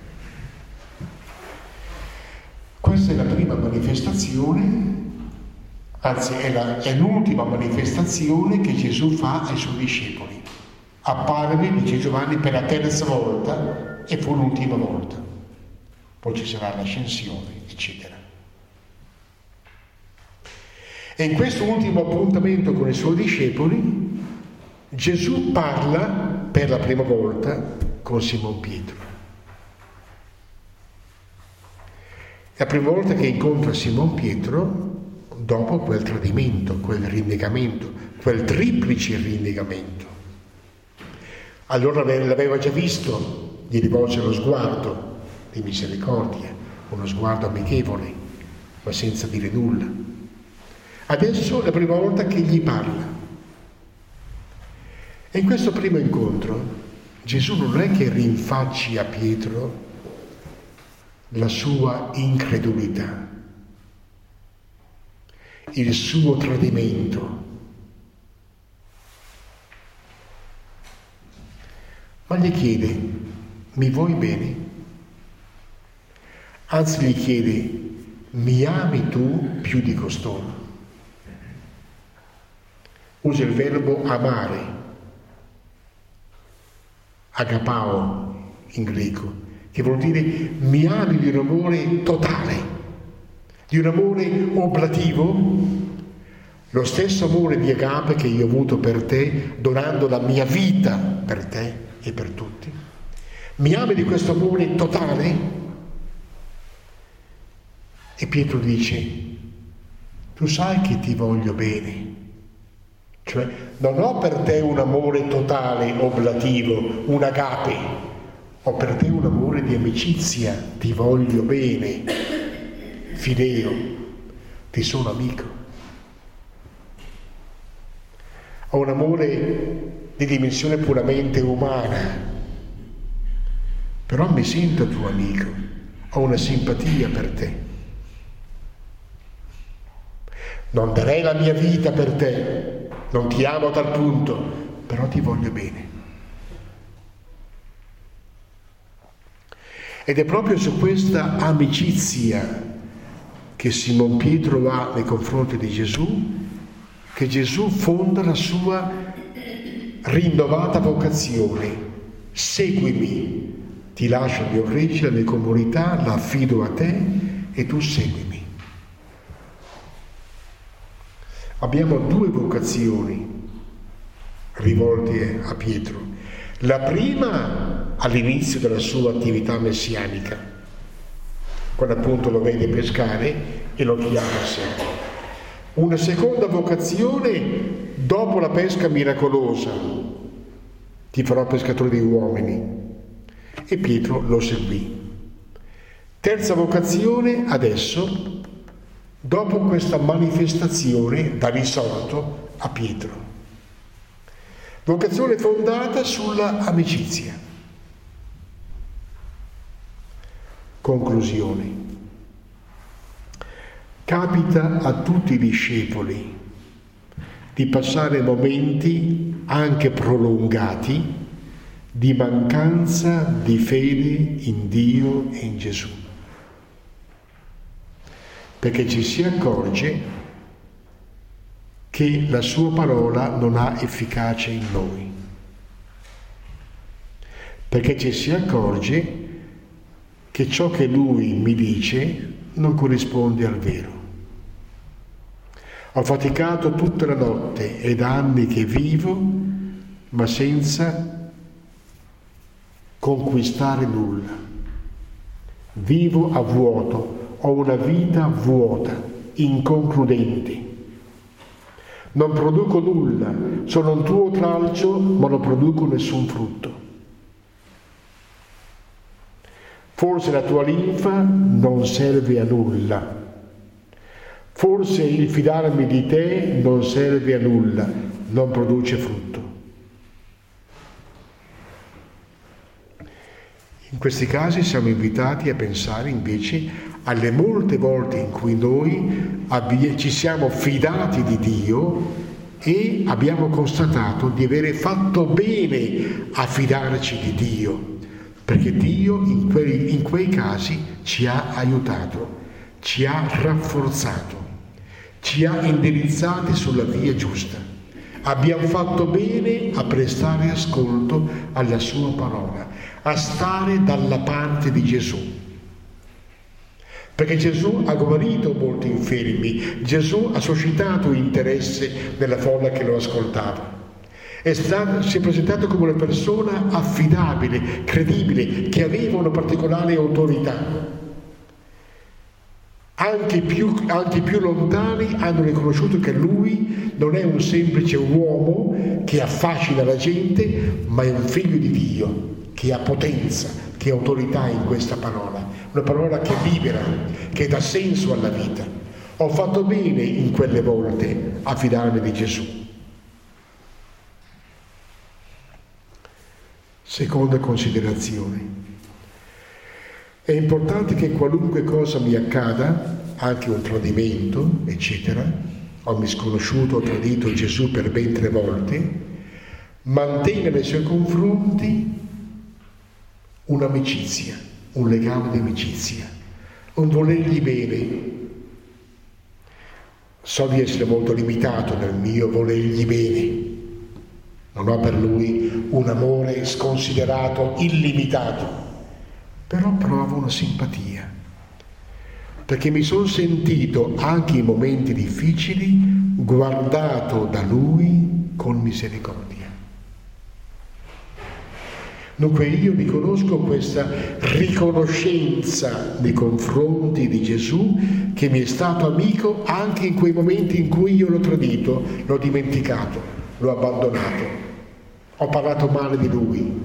Questa è la prima manifestazione, anzi è l'ultima manifestazione che Gesù fa ai suoi discepoli. Appare, dice Giovanni, per la terza volta e fu l'ultima volta. Poi ci sarà l'ascensione, eccetera. E in questo ultimo appuntamento con i suoi discepoli Gesù parla per la prima volta con Simon Pietro. È la prima volta che incontra Simon Pietro dopo quel tradimento, quel rinnegamento, quel triplice rinnegamento. Allora l'aveva già visto, gli rivolge lo sguardo di misericordia, uno sguardo amichevole, ma senza dire nulla. Adesso è la prima volta che gli parla. E in questo primo incontro Gesù non è che rinfacci a Pietro la sua incredulità, il suo tradimento, ma gli chiede: mi vuoi bene? Anzi gli chiede: mi ami tu più di costoro? Usa il verbo amare, agapao in greco, che vuol dire mi ami di un amore totale, di un amore oblativo, lo stesso amore di agape che io ho avuto per te, donando la mia vita per te e per tutti. Mi ami di questo amore totale? E Pietro dice: tu sai che ti voglio bene. Cioè, non ho per te un amore totale, oblativo, un agape, ho per te un amore di amicizia, ti voglio bene, fideo, ti sono amico. Ho un amore di dimensione puramente umana, però mi sento tuo amico, ho una simpatia per te. Non darei la mia vita per te, non ti amo a tal punto, però ti voglio bene. Ed è proprio su questa amicizia che Simon Pietro ha nei confronti di Gesù che Gesù fonda la sua rinnovata vocazione: seguimi, ti lascio il mio gregge, la mia comunità, la affido a te e tu seguimi. Abbiamo due vocazioni rivolte a Pietro: La prima all'inizio della sua attività messianica, quando appunto lo vede pescare e lo chiama a sé. Una seconda vocazione dopo la pesca miracolosa: ti farò pescatore di uomini, e Pietro lo seguì. Terza vocazione adesso, dopo questa manifestazione da risorto a Pietro. Vocazione fondata sulla amicizia. Conclusione. Capita a tutti i discepoli di passare momenti anche prolungati di mancanza di fede in Dio e in Gesù, perché ci si accorge che la sua parola non ha efficacia in noi, perché ci si accorge che ciò che lui mi dice non corrisponde al vero. Ho faticato tutta la notte ed anni che vivo, ma senza conquistare nulla. Vivo a vuoto, ho una vita vuota, inconcludente. Non produco nulla, sono un tuo tralcio, ma non produco nessun frutto. Forse la tua linfa non serve a nulla. Forse il fidarmi di te non serve a nulla, non produce frutto. In questi casi siamo invitati a pensare invece alle molte volte in cui noi ci siamo fidati di Dio e abbiamo constatato di avere fatto bene a fidarci di Dio, perché Dio in quei casi ci ha aiutato, ci ha rafforzato, ci ha indirizzati sulla via giusta. Abbiamo fatto bene a prestare ascolto alla sua parola, a stare dalla parte di Gesù. Perché Gesù ha guarito molti infermi, Gesù ha suscitato interesse nella folla che lo ascoltava. Si è presentato come una persona affidabile, credibile, che aveva una particolare autorità. Anche i più lontani hanno riconosciuto che lui non è un semplice uomo che affascina la gente, ma è un figlio di Dio, che ha potenza, che ha autorità in questa parola. Una parola che libera, che dà senso alla vita. Ho fatto bene in quelle volte a fidarmi di Gesù. Seconda considerazione. È importante che qualunque cosa mi accada, anche un tradimento, eccetera, ho misconosciuto, ho tradito Gesù per ben 3 volte, mantenga nei suoi confronti un'amicizia, un legame di amicizia, un volergli bene. So di essere molto limitato nel mio volergli bene. Non ho per lui un amore sconsiderato, illimitato, però provo una simpatia, perché mi sono sentito, anche in momenti difficili, guardato da lui con misericordia. Dunque io riconosco questa riconoscenza nei confronti di Gesù, che mi è stato amico anche in quei momenti in cui io l'ho tradito, l'ho dimenticato, l'ho abbandonato, ho parlato male di lui.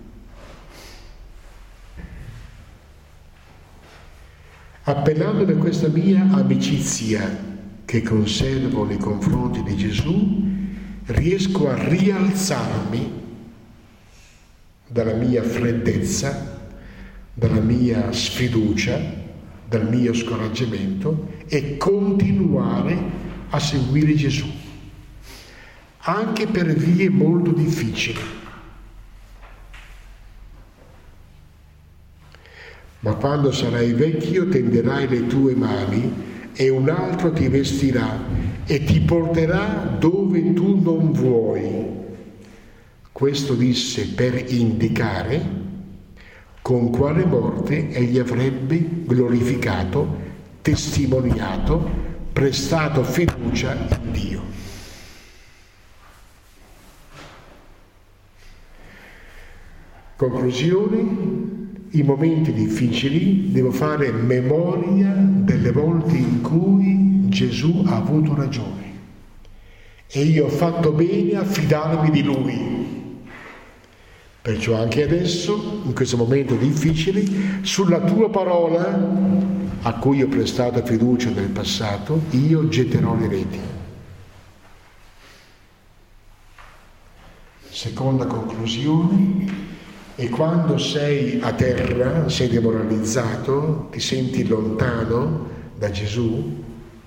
Appellandomi a questa mia amicizia che conservo nei confronti di Gesù, riesco a rialzarmi dalla mia freddezza, dalla mia sfiducia, dal mio scoraggiamento e continuare a seguire Gesù, anche per vie molto difficili. Ma quando sarai vecchio tenderai le tue mani e un altro ti vestirà e ti porterà dove tu non vuoi. Questo disse per indicare con quale morte egli avrebbe glorificato, testimoniato, prestato fiducia in Dio. Conclusione: in momenti difficili devo fare memoria delle volte in cui Gesù ha avuto ragione e io ho fatto bene a fidarmi di Lui. Perciò anche adesso, in questo momento difficile, sulla tua parola, a cui ho prestato fiducia nel passato, io getterò le reti. Seconda conclusione: e quando sei a terra, sei demoralizzato, ti senti lontano da Gesù,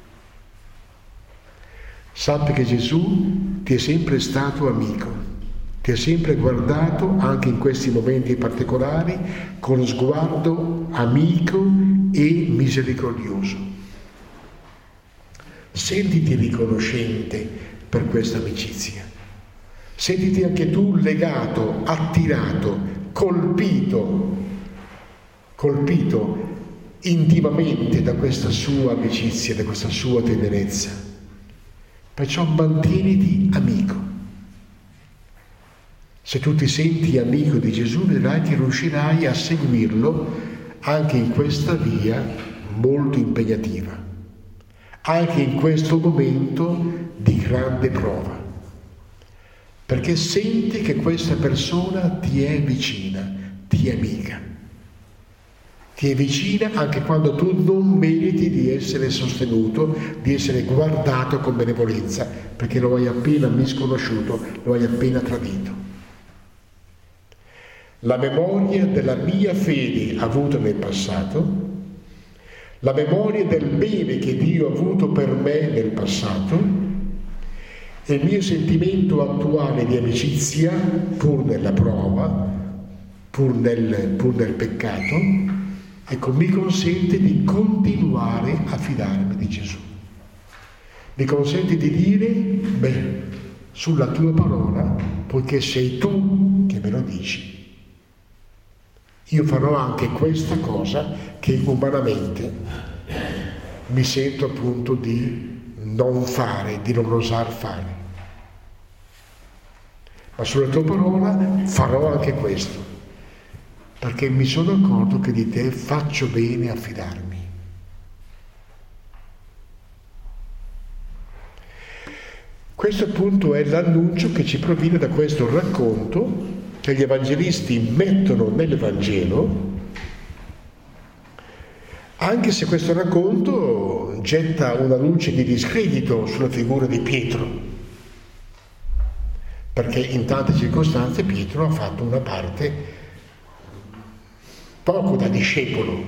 sappi che Gesù ti è sempre stato amico, ti ha sempre guardato anche in questi momenti particolari con sguardo amico e misericordioso. Sentiti riconoscente per questa amicizia. Sentiti anche tu legato, attirato, colpito intimamente da questa sua amicizia, da questa sua tenerezza. Perciò mantieniti amico. Se tu ti senti amico di Gesù, vedrai che riuscirai a seguirlo anche in questa via molto impegnativa, anche in questo momento di grande prova. Perché senti che questa persona ti è vicina, ti è amica. Ti è vicina anche quando tu non meriti di essere sostenuto, di essere guardato con benevolenza, perché lo hai appena misconosciuto, lo hai appena tradito. La memoria della mia fede avuta nel passato, la memoria del bene che Dio ha avuto per me nel passato, e il mio sentimento attuale di amicizia, pur nella prova, pur nel peccato, ecco, mi consente di continuare a fidarmi di Gesù. Mi consente di dire, sulla tua parola, poiché sei tu che me lo dici, io farò anche questa cosa che umanamente mi sento appunto di non fare, di non osar fare. Ma sulla tua parola farò anche questo, perché mi sono accorto che di te faccio bene a fidarmi. Questo appunto è l'annuncio che ci proviene da questo racconto che gli evangelisti mettono nel Vangelo, anche se questo racconto getta una luce di discredito sulla figura di Pietro, perché in tante circostanze Pietro ha fatto una parte poco da discepolo,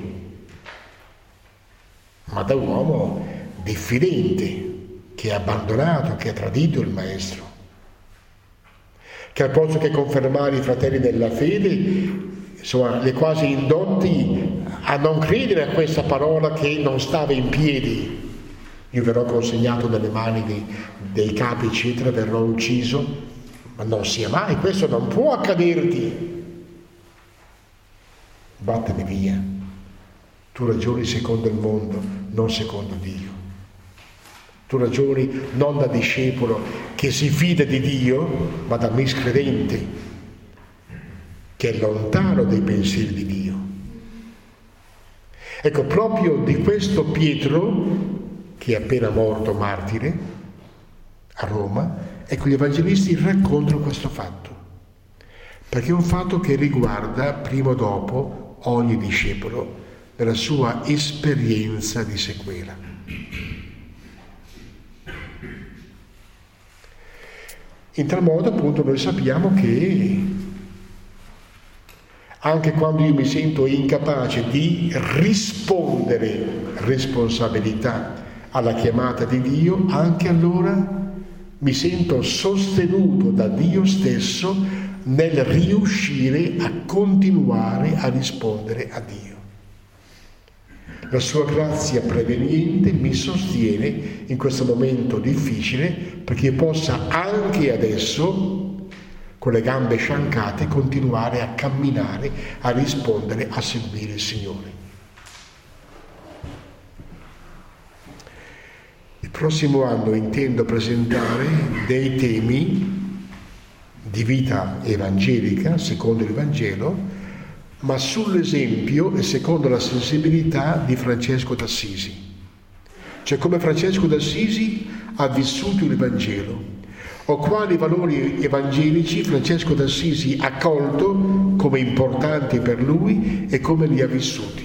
ma da uomo diffidente, che ha abbandonato, che ha tradito il Maestro, che al posto che confermare i fratelli nella fede, insomma, li ha quasi indotti a non credere a questa parola che non stava in piedi. Io verrò consegnato nelle mani dei capi, eccetera, verrò ucciso. Ma non sia mai, questo non può accaderti. Vattene via. Tu ragioni secondo il mondo, non secondo Dio. Tu ragioni non da discepolo che si fida di Dio, ma da miscredente che è lontano dai pensieri di Dio. Ecco, proprio di questo Pietro, che è appena morto martire a Roma, ecco, gli evangelisti raccontano questo fatto, perché è un fatto che riguarda prima o dopo ogni discepolo nella sua esperienza di sequela. In tal modo appunto noi sappiamo che anche quando io mi sento incapace di rispondere responsabilità alla chiamata di Dio, anche allora mi sento sostenuto da Dio stesso nel riuscire a continuare a rispondere a Dio. La sua grazia preveniente mi sostiene in questo momento difficile perché io possa anche adesso, con le gambe sciancate, continuare a camminare, a rispondere, a seguire il Signore. Il prossimo anno intendo presentare dei temi di vita evangelica, secondo il Vangelo, ma sull'esempio e secondo la sensibilità di Francesco d'Assisi. Cioè come Francesco d'Assisi ha vissuto il Vangelo, o quali valori evangelici Francesco d'Assisi ha colto come importanti per lui e come li ha vissuti.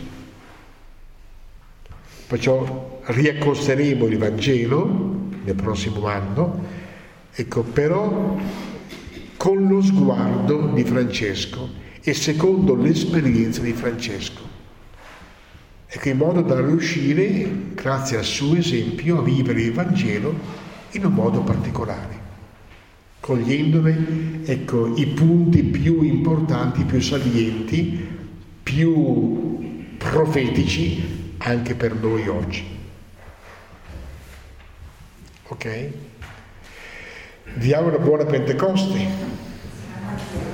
Perciò riaccosteremo il Vangelo nel prossimo anno, ecco, però con lo sguardo di Francesco e secondo l'esperienza di Francesco. Ecco, in modo da riuscire, grazie al suo esempio, a vivere il Vangelo in un modo particolare, cogliendone, ecco, i punti più importanti, più salienti, più profetici anche per noi oggi. Ok? Vi auguro una buona Pentecoste.